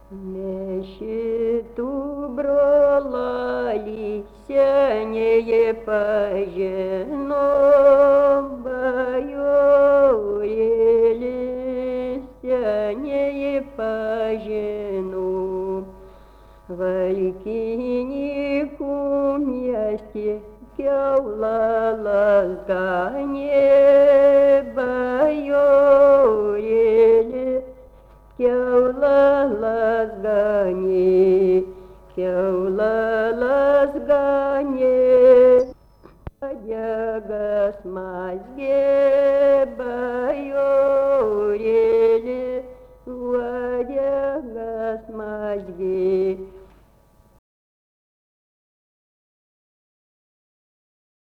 Nešitų brolai senieji pažino, bajorėlį senieji pažino. Valkinikų mieste kiaula lasganė, bajorėlį kiaula lasganė, kiaula lasganė. Uodegas mazgė, bajorėlį, uodegas mazgė.